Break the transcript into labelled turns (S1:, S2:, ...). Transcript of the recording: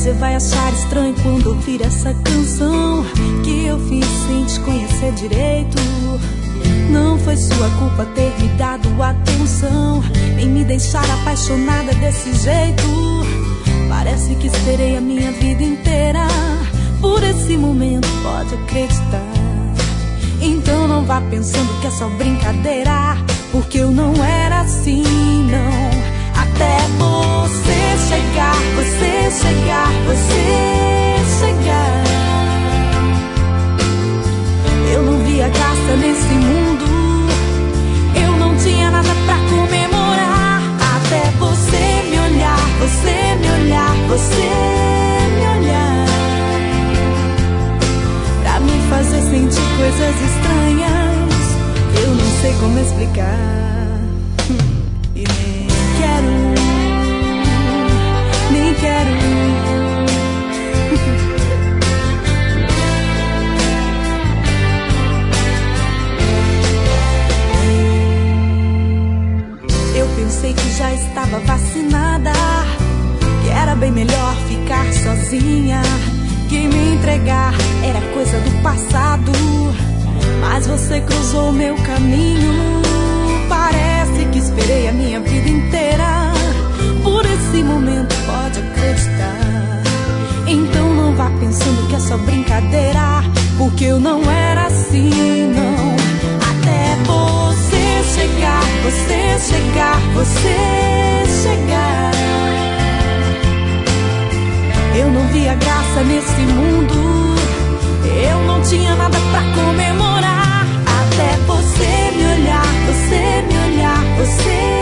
S1: Você vai achar estranho quando ouvir essa canção que eu fiz sem te conhecer direito. Não foi sua culpa ter me dado atenção, nem me deixar apaixonada desse jeito. Parece que esperei a minha vida inteira por esse momento, pode acreditar. Então não vá pensando que é só brincadeira, porque eu não era assim, não. Até você chegar, você chegar, você chegar, eu não via graça nesse mundo, eu não tinha nada pra comemorar. Até você me olhar, você me olhar, você me olhar, pra me fazer sentir coisas estranhas, eu não sei como explicar. E nem quero, nem quero. Eu pensei que já estava vacinada, que era bem melhor ficar sozinha, que me entregar era coisa do passado. Mas você cruzou meu caminho, parece que esperei a minha vida inteira por esse momento, pode acreditar. Então não vá pensando que é só brincadeira, porque eu não era assim, não. Até você chegar, você chegar, você chegar, eu não via graça nesse mundo, eu não tinha nada pra comemorar. Até você me olhar, você me olhar, você